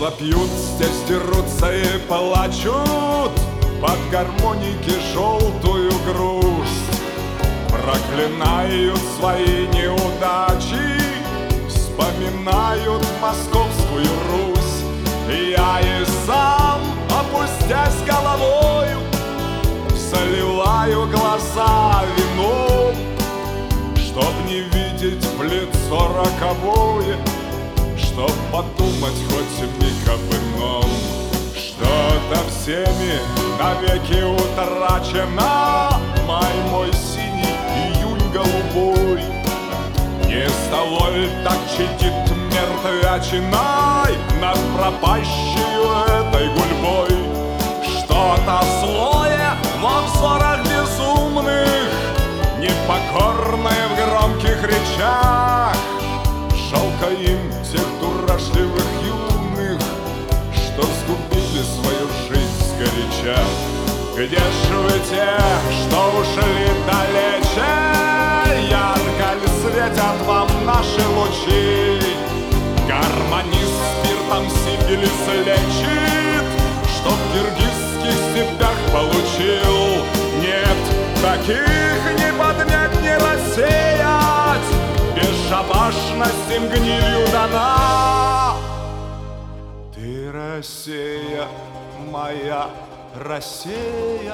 Запьют, здесь дерутся и плачут под гармоники желтую грусть. Проклинают свои неудачи, вспоминают московскую Русь. Я и сам, опустясь головою, заливаю глаза вином, чтоб не видеть в лицо роковое, чтоб подумать хоть миг об ином. Что-то всеми навеки утрачено, май мой синий, июнь голубой. Не столой так чадит мертвячиной над пропащей этой гульбой. Что-то злое во взорах безумных, непокорное в громких речах. Жалко им тех дурашливых юных, что сгубили свою жизнь сгоряча. Где ж вы те, что ушли далече? Ярко ли светят вам наши лучи? Гармонист спиртом Сибири слечит, что в киргизских степях получил. Нет, таких не поднять, не рассеять, бесшабашность им гнилью дана. Ты, Россия, моя Россия,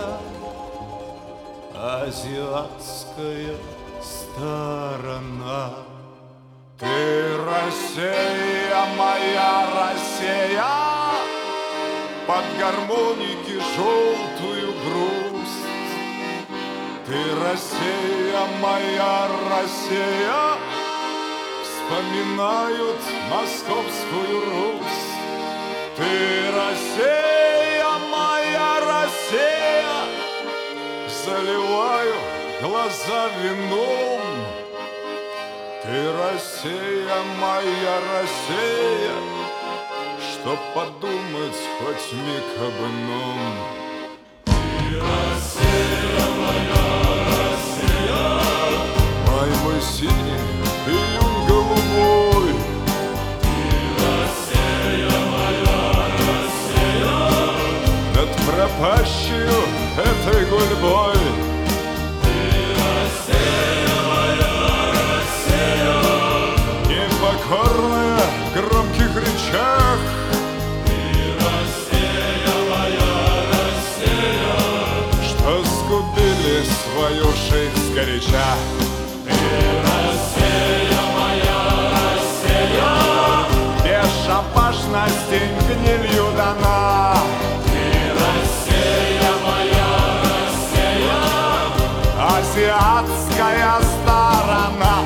азиатская сторона. Ты, Россия, моя Россия, под гармоники желтую грусть. Ты, Россия, моя Россия, вспоминают московскую Русь. Ты, Россия, моя Россия, заливаю глаза вином. Ты, Россия, моя Россия, чтоб подумать хоть миг об ином. Ты, Россия, моя Россия, май мой синий, июнь голубой. Ты, Россия, моя Россия, над пропащую этой гульбой. Непокорная в громких речах. Ты, Россия, моя Россия, что сгубили свою жизнь сгоряча. Ты, Россия, моя Россия, бесшабашность им гнилью дана. Ты, Россия, моя Россия, азиатская сторона.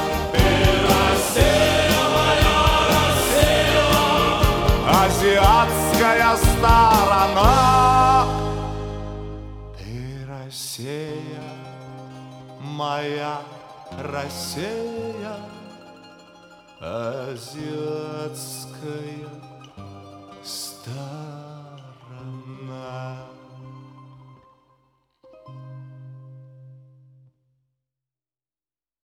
Азиатская сторона. Ты, Россия, моя Россия, азиатская сторона.